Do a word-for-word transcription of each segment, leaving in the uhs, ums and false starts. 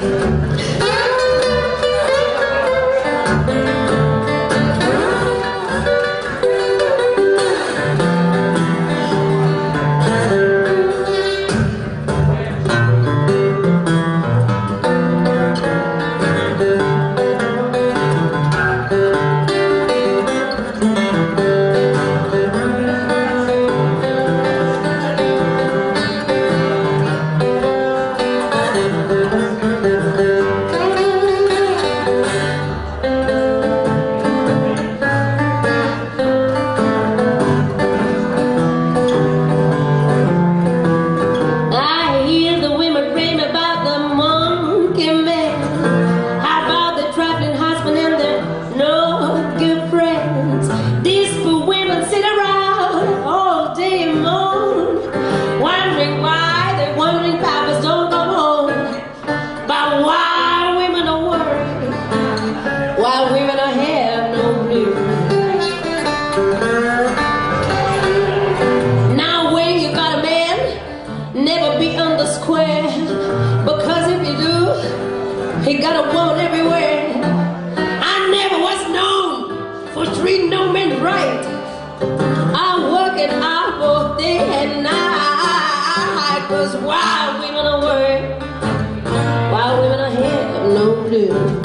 He got a woman everywhere. I never was known for treating no men right. I'm working out both day and night. Cause wild women are worried, wild women are have no blue.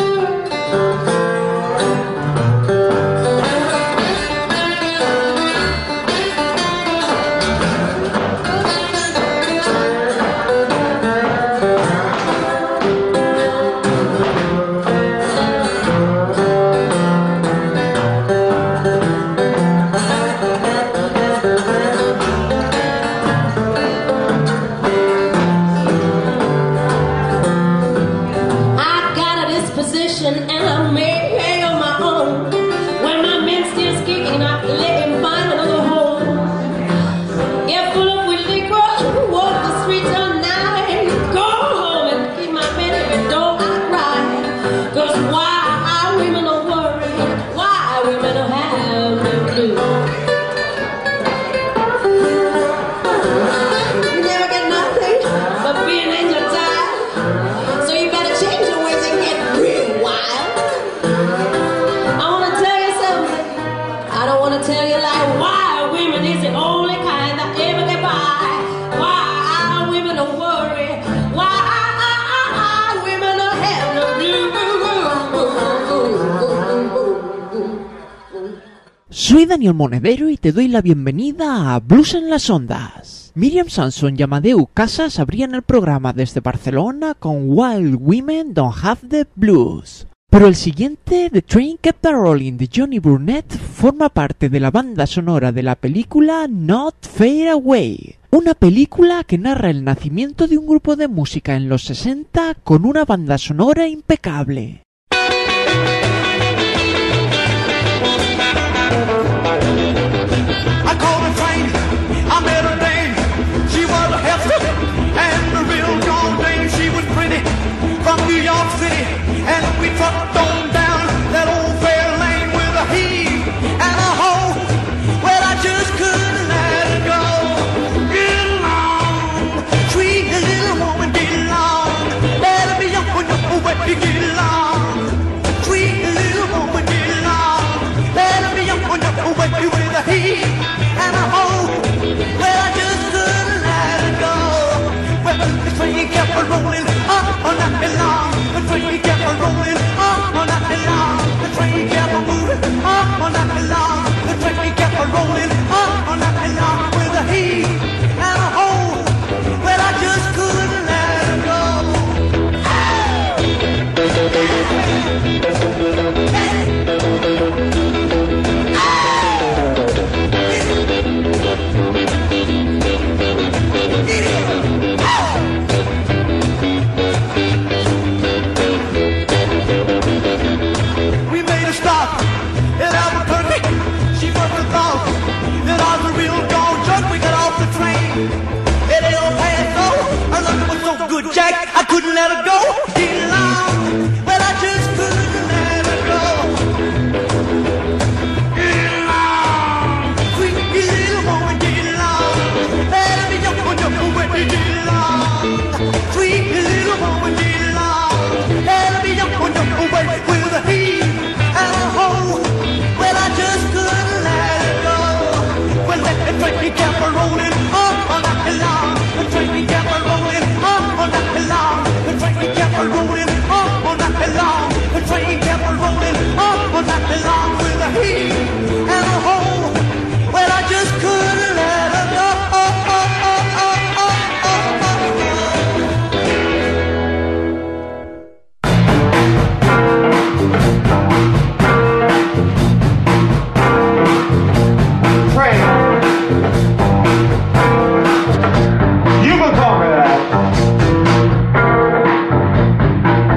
Soy Daniel Monedero y te doy la bienvenida a Blues en las Ondas. Miriam Samson y Amadeu Casas abrían el programa desde Barcelona con Wild Women Don't Have the Blues. Pero el siguiente, The Train Kept a-Rolling de Johnny Burnett, forma parte de la banda sonora de la película Not Fade Away. Una película que narra el nacimiento de un grupo de música en los sesenta con una banda sonora impecable. I called a train, I met a dame. She was a hefty and a real John dame. She was pretty from New York City, and we trucked on down that old fair lane with a heave and a hoe. Well, I just couldn't let it go. Get along, sweet little woman, get along. Better be up on your way to get along. Sweet little woman, get along. Better be up on your way with a heave and a hoe. Well, I just couldn't let it go. Well, the train kept a rolling up all night long. The train kept a rolling up all night long. The train kept a moving up all night long. The train kept a rolling up all night long with a heave and a hoe. Well, I just couldn't let it go. a rolling on all night long. The train kept a rolling on all night long with a heat and a hole. Well, I just couldn't let her go. You can call me that.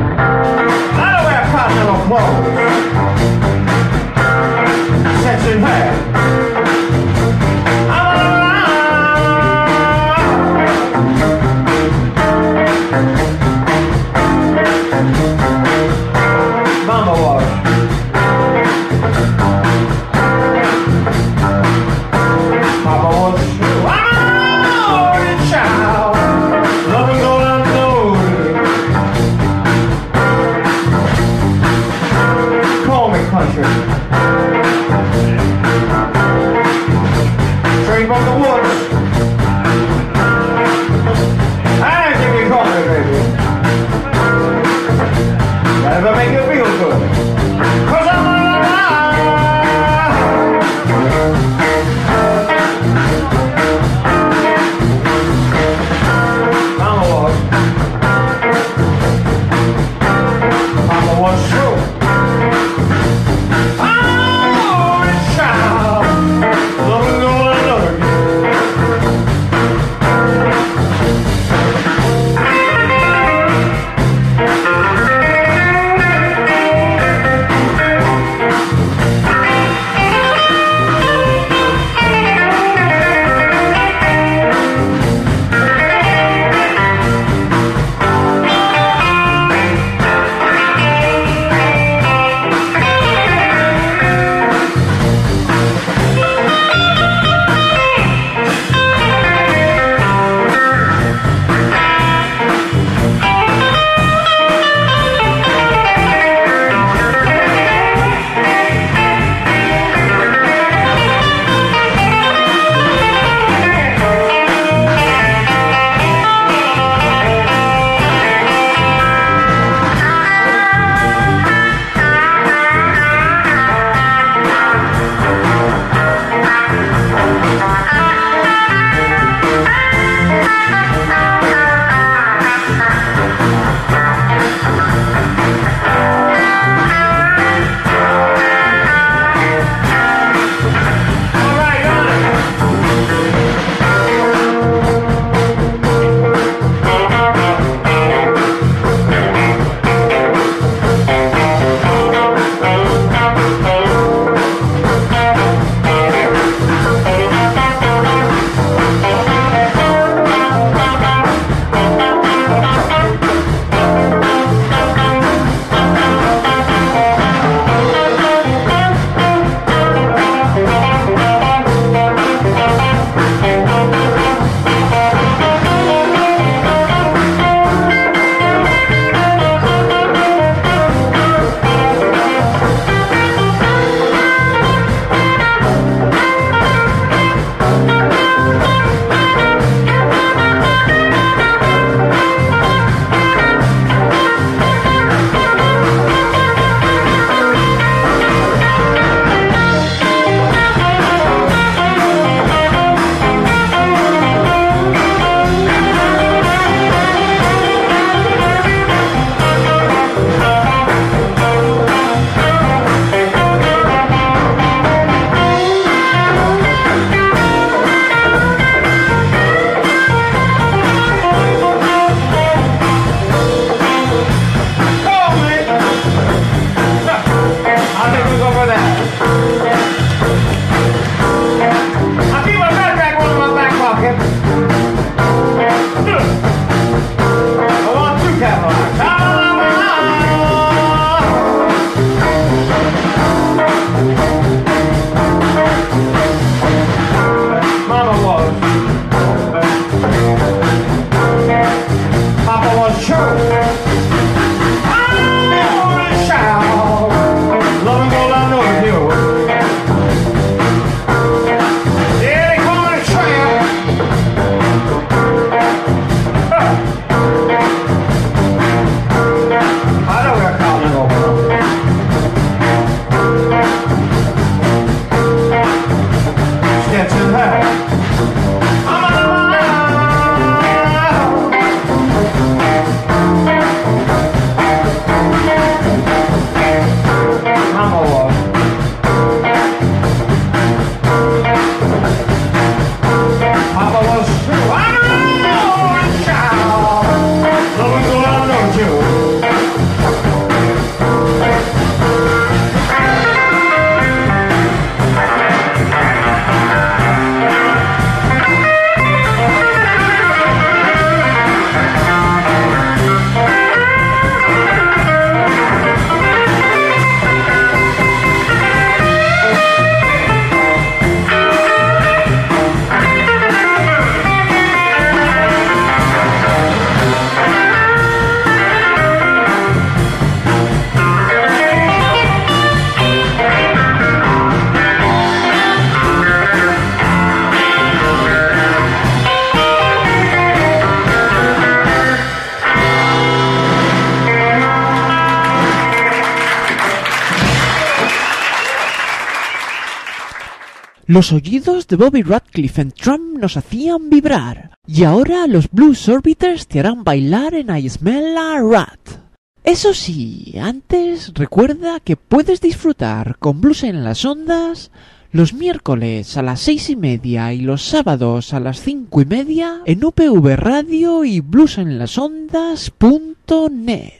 Los oídos de Bobby Radcliffe en Trump nos hacían vibrar. Y ahora los Blues Orbiters te harán bailar en I Smell a Rat. Eso sí, antes recuerda que puedes disfrutar con Blues en las Ondas los miércoles a las seis y media y los sábados a las cinco y media en U P V Radio y blues en las ondas punto net.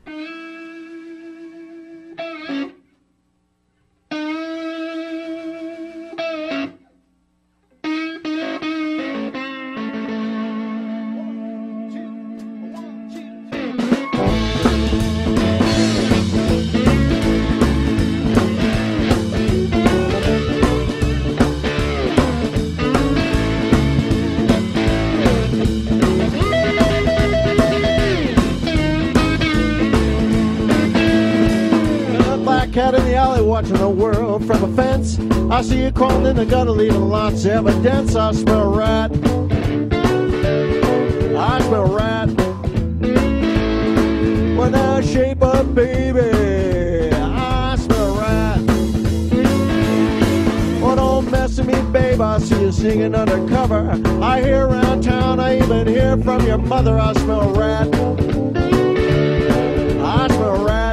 Cat in the alley watching the world from a fence. I see you crawling in the gutter leaving lots of evidence. I smell a rat. I smell a rat. When I shape up, baby, I smell a rat. Oh, don't mess with me, babe. I see you singing undercover. I hear around town. I even hear from your mother. I smell a rat. I smell a rat.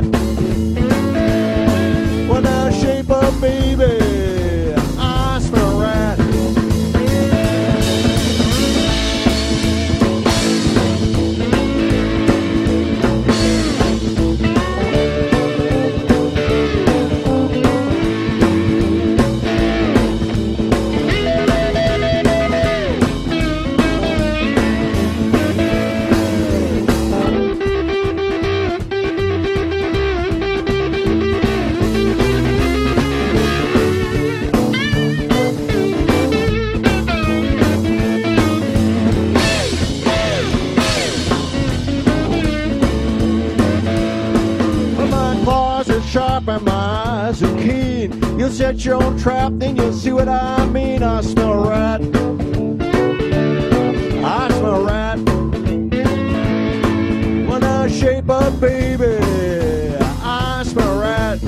When I shape up, baby, I smell a rat. Sharp and my eyes are keen. You'll set your own trap, then you'll see what I mean. I smell a rat. I smell a rat. When I shape up, baby, I smell a rat.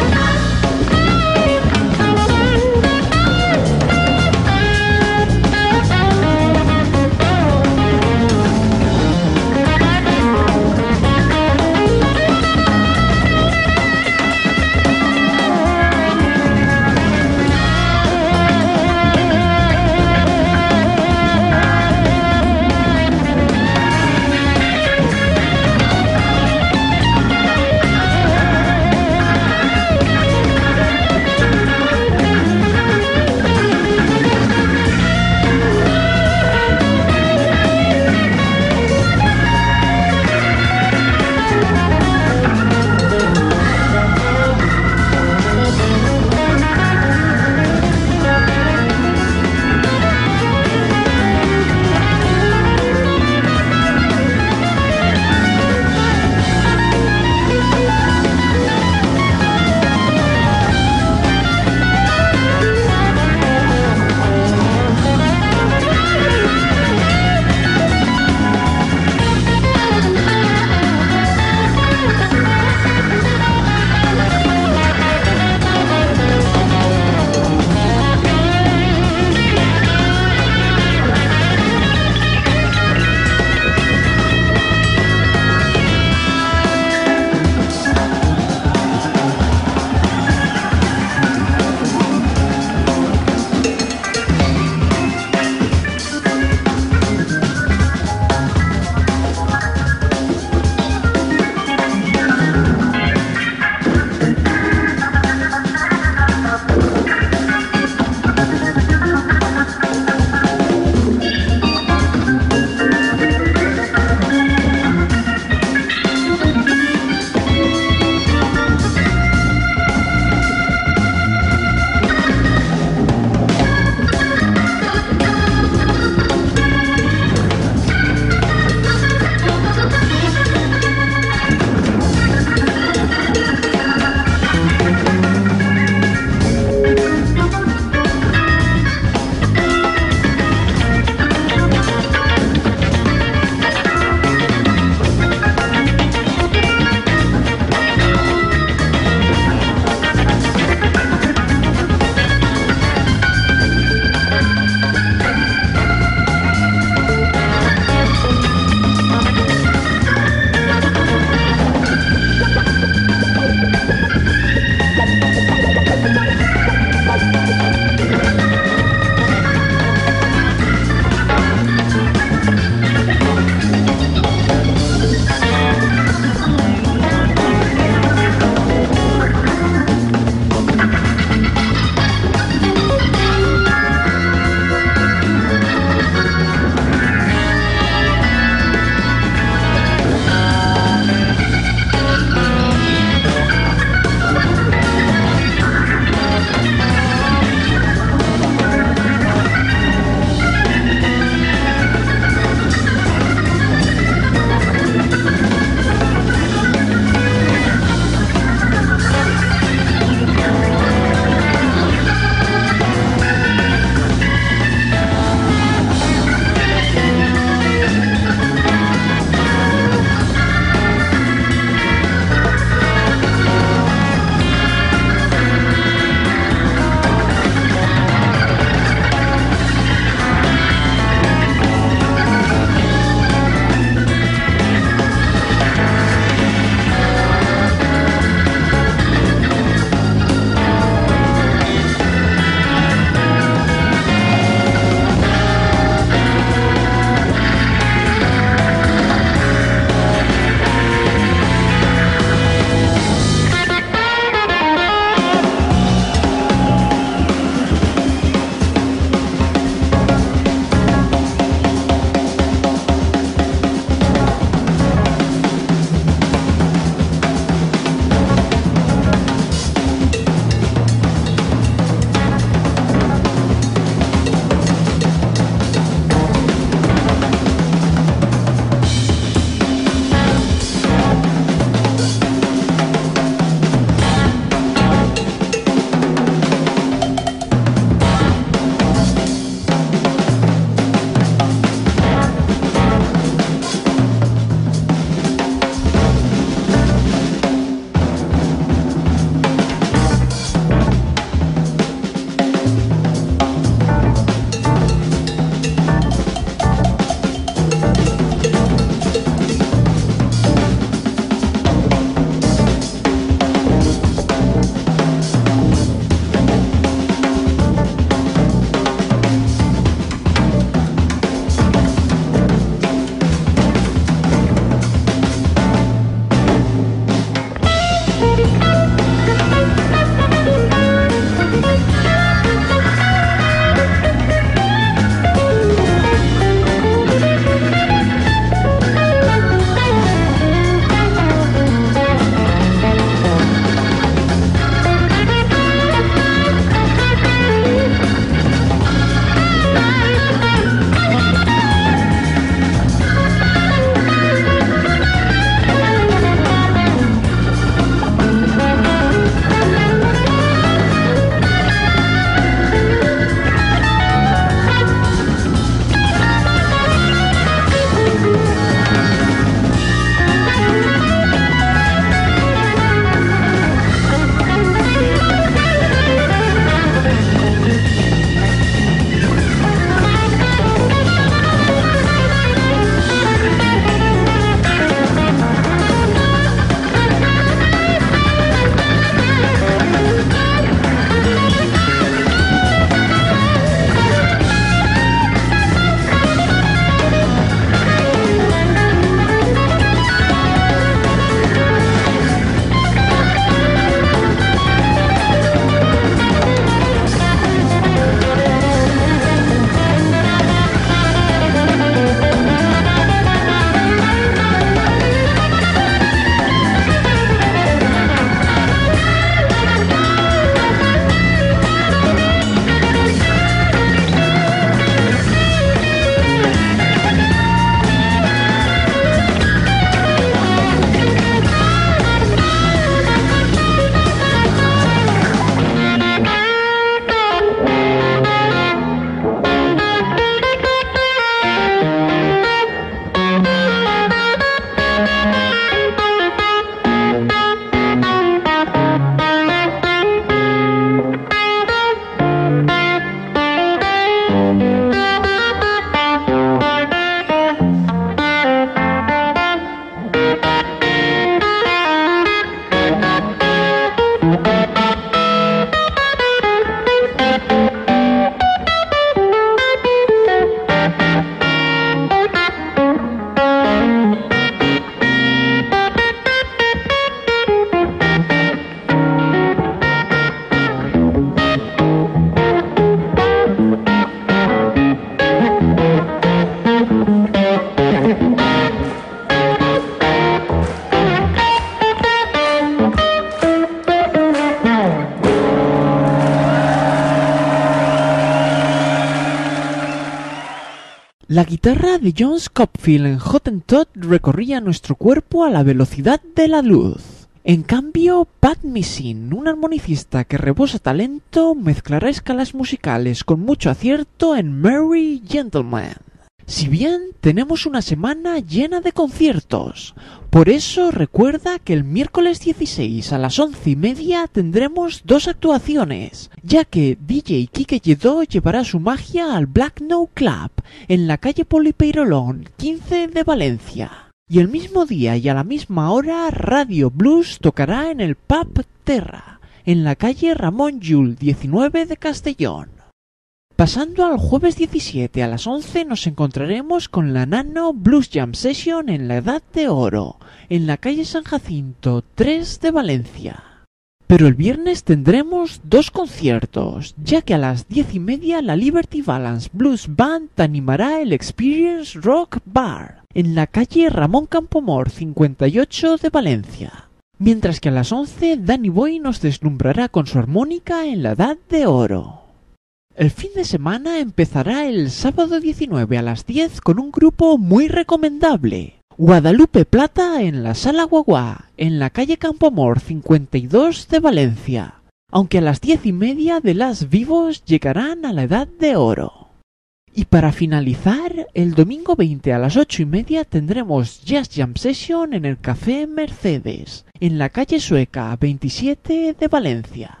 La guitarra de John Scofield en Hottentot recorría nuestro cuerpo a la velocidad de la luz. En cambio, Pat Messing, un armonicista que rebosa talento, mezclará escalas musicales con mucho acierto en Merry Gentleman. Si bien tenemos una semana llena de conciertos, por eso recuerda que el miércoles dieciséis a las once y media tendremos dos actuaciones, ya que D J Kike Lledó llevará su magia al Black Note Club en la calle Polipeirolón quince de Valencia. Y el mismo día y a la misma hora Radio Blues tocará en el Pub Terra, en la calle Ramón Llull diecinueve de Castellón. Pasando al jueves diecisiete a las once nos encontraremos con la Nano Blues Jam Session en la Edad de Oro, en la calle San Jacinto tres de Valencia. Pero el viernes tendremos dos conciertos, ya que a las diez y media la Liberty Balance Blues Band animará el Experience Rock Bar, en la calle Ramón Campomor cincuenta y ocho de Valencia. Mientras que a las once Danny Boy nos deslumbrará con su armónica en la Edad de Oro. El fin de semana empezará el sábado diecinueve a las diez con un grupo muy recomendable. Guadalupe Plata en la Sala Guaguá, en la calle Campomor cincuenta y dos de Valencia. Aunque a las diez y media de Las Vivos llegarán a la Edad de Oro. Y para finalizar, el domingo veinte a las ocho y media tendremos Jazz Jam Session en el Café Mercedes, en la calle Sueca veintisiete de Valencia.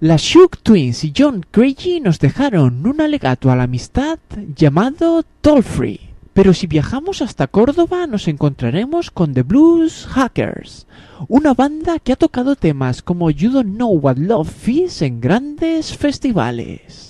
Las Shook Twins y John Craigie nos dejaron un alegato a la amistad llamado Toll Free. Pero si viajamos hasta Córdoba nos encontraremos con The Blues Hackers, una banda que ha tocado temas como You Don't Know What Love Is en grandes festivales.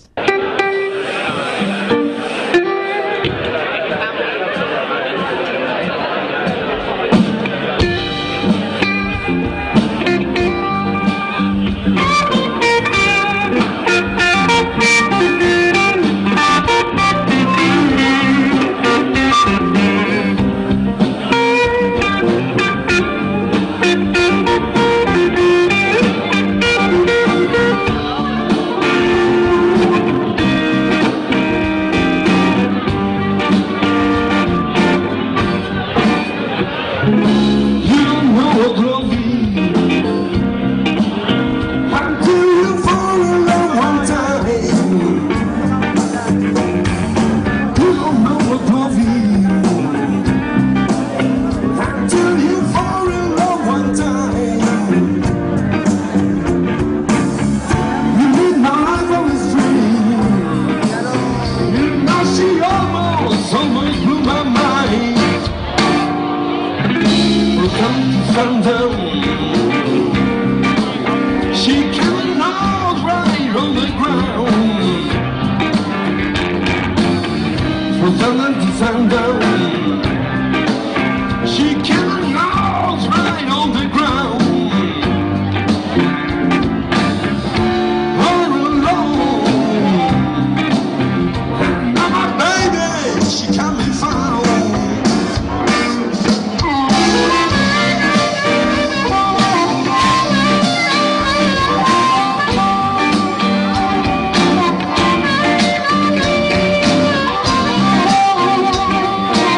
Oh,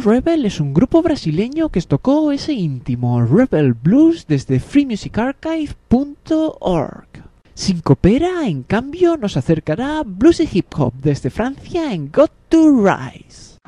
Rebel es un grupo brasileño que tocó ese íntimo Rebel Blues desde free music archive punto org. Sincopera, en cambio, nos acercará blues y hip hop desde Francia en Got to Rise.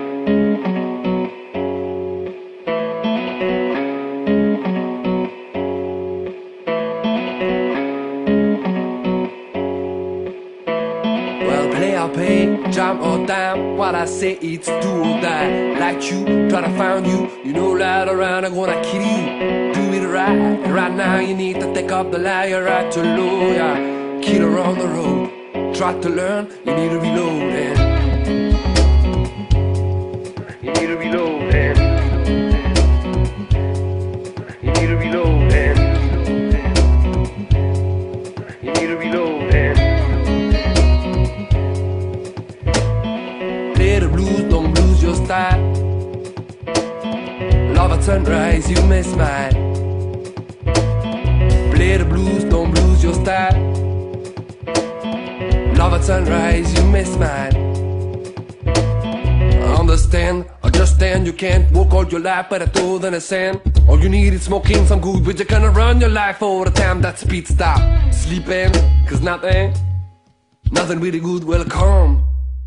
Pay, jump or down, what I say it's do or die. Like you, try to find you, you know right around, I'm gonna kill you. Do it right, right now you need to take up the lie, you're right to low, yeah. Killer on the road, try to learn, you need to reload, and you need to reload, and you need to reload, and you need to reload, and don't lose your style. Love at sunrise, you miss mine. Play the blues, don't lose your style. Love at sunrise, you miss mine. Understand, understand, you can't walk all your life, but I told in the sand. All you need is smoking some good, but you're gonna run your life all the time. That speed stop, sleeping, cause nothing, nothing really good will come.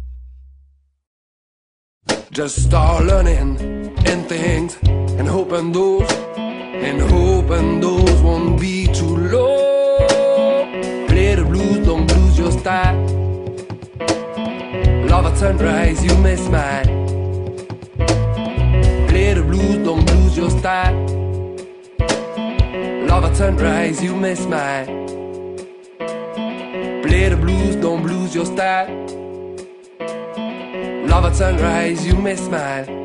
Just start learning and things and hoping those and hoping those won't be too low. Play the blues, don't lose your style. Love at sunrise, you miss mine. Play the blues, don't lose your style. Love at sunrise, you miss mine. Play the blues, don't lose your style. Love at sunrise, you miss mine.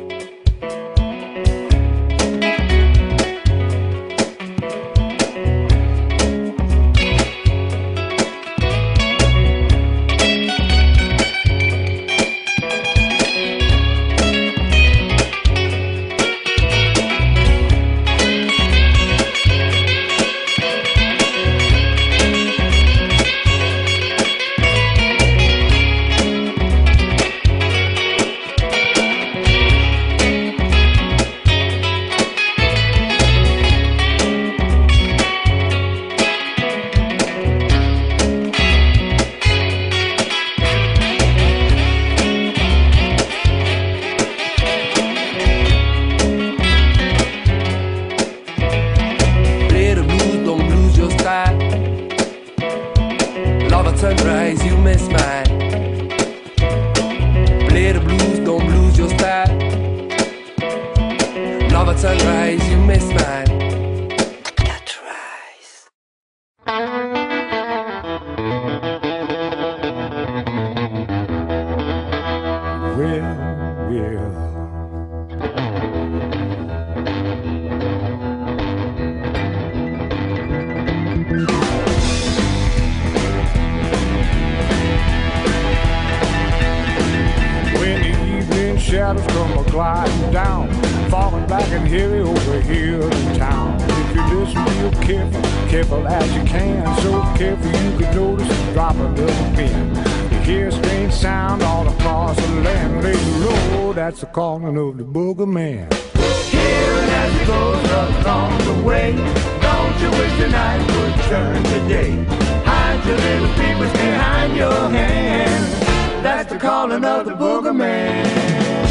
Shadows come a gliding down, falling back and heavy over here in town. If you listen real careful, careful as you can, so careful you could notice a drop of little pin. You hear a strange sound all across the land, lay low, that's the calling of the booger man. Hear it as it goes along the way. Don't you wish the night would turn to day? Hide your little peepers behind your hand. That's the calling of the booger man.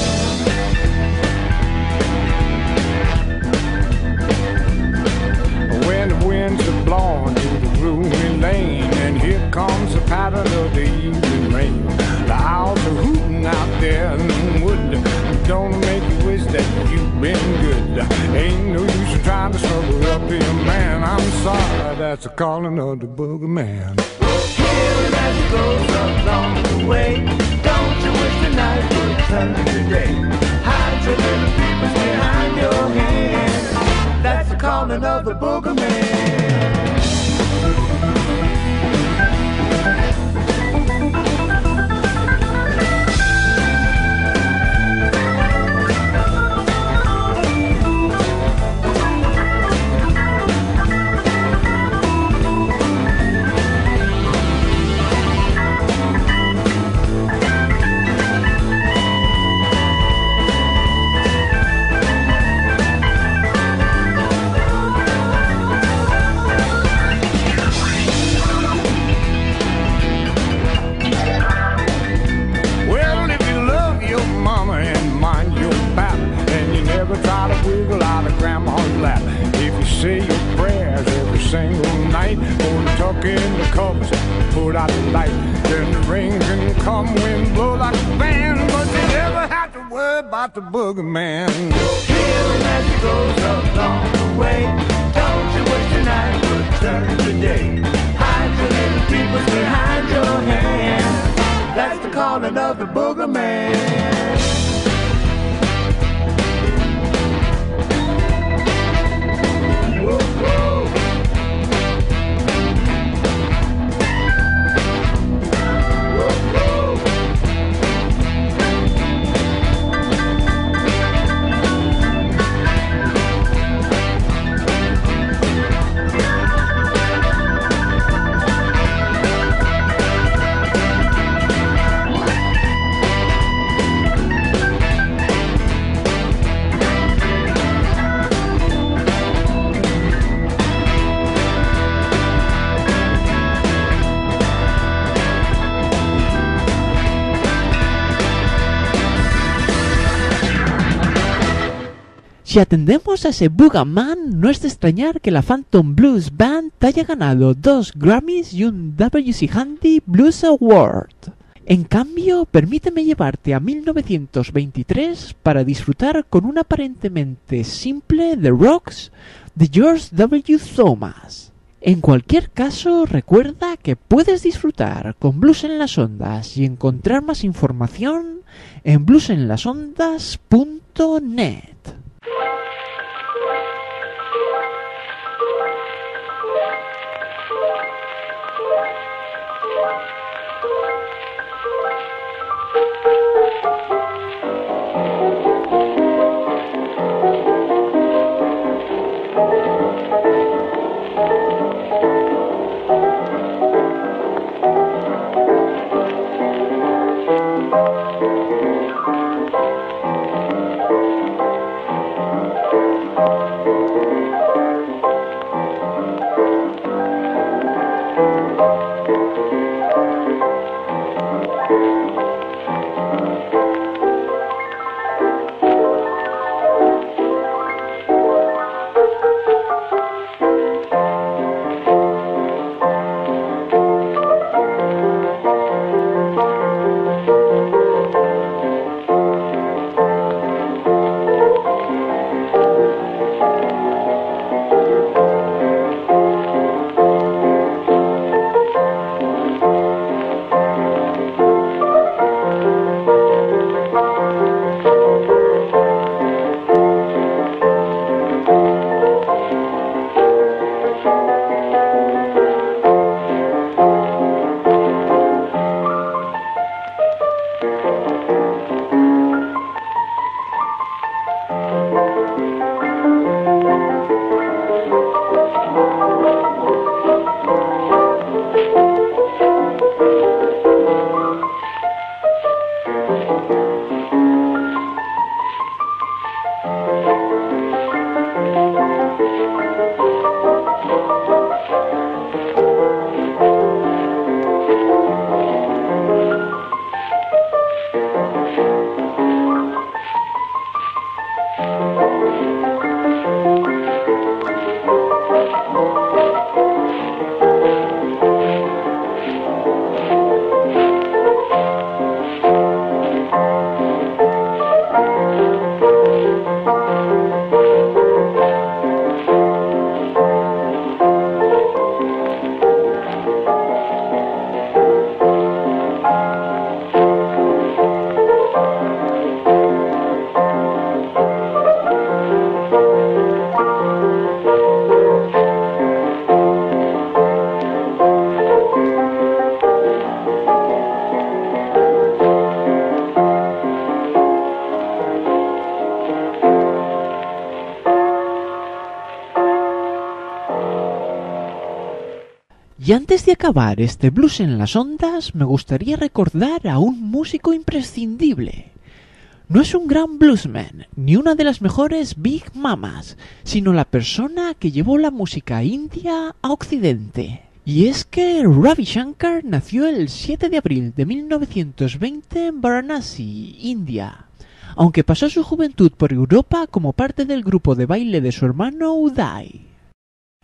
When the winds are blowing through the gloomy lane, and here comes the pattern of the evening rain. The owls are hooting out there in the wood, don't make you wish that you've been good. Ain't no use in trying to struggle up here, man. I'm sorry, that's the calling of the booger man. Hear it as it goes along the way. Don't you wish the night would turn to day? Hide your little peepers behind your hand. That's the calling of the booger man. single night. Gonna tuck in the covers, put out the light. Then the rain can come, wind blow like a fan, but you never have to worry about the boogeyman. Hear the magic goes along the way. Don't you wish tonight would turn today? Hide your little peoples behind your hand. That's the calling of the boogeyman. Si atendemos a ese Boogerman, no es de extrañar que la Phantom Blues Band haya ganado dos Grammys y un W C Handy Blues Award. En cambio, permíteme llevarte a mil novecientos veintitrés para disfrutar con un aparentemente simple The Rocks de George W. Thomas. En cualquier caso, recuerda que puedes disfrutar con Blues en las Ondas y encontrar más información en blues en las ondas punto net. Y antes de acabar este Blues en las Ondas, me gustaría recordar a un músico imprescindible. No es un gran bluesman, ni una de las mejores Big Mamas, sino la persona que llevó la música india a Occidente. Y es que Ravi Shankar nació el siete de abril de mil novecientos veinte en Varanasi, India, aunque pasó su juventud por Europa como parte del grupo de baile de su hermano Uday.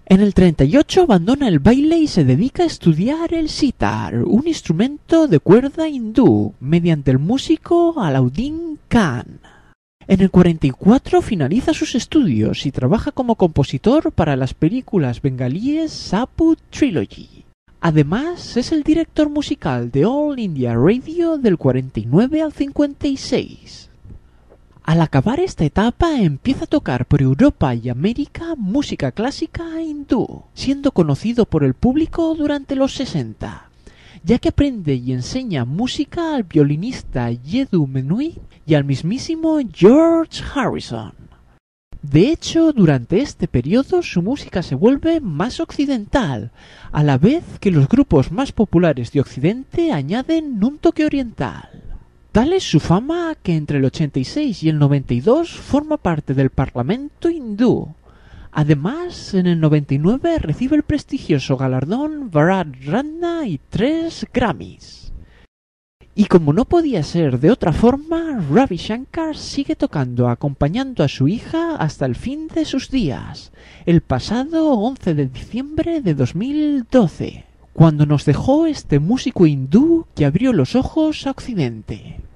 En el treinta y ocho abandona el baile y se dedica a estudiar el sitar, un instrumento de cuerda hindú, mediante el músico Alauddin Khan. En el cuarenta y cuatro finaliza sus estudios y trabaja como compositor para las películas bengalíes Saput Trilogy. Además, es el director musical de All India Radio del cuarenta y nueve al cincuenta y seis. Al acabar esta etapa empieza a tocar por Europa y América música clásica hindú, siendo conocido por el público durante los sesenta, ya que aprende y enseña música al violinista Yedhu Menuhin y al mismísimo George Harrison. De hecho, durante este periodo su música se vuelve más occidental, a la vez que los grupos más populares de Occidente añaden un toque oriental. Tal es su fama que entre el ochenta y seis y el noventa y dos forma parte del Parlamento hindú. Además, en el noventa y nueve recibe el prestigioso galardón Bharat Ratna y tres Grammys. Y como no podía ser de otra forma, Ravi Shankar sigue tocando acompañando a su hija hasta el fin de sus días, el pasado once de diciembre de dos mil doce. Cuando nos dejó este músico hindú que abrió los ojos a Occidente.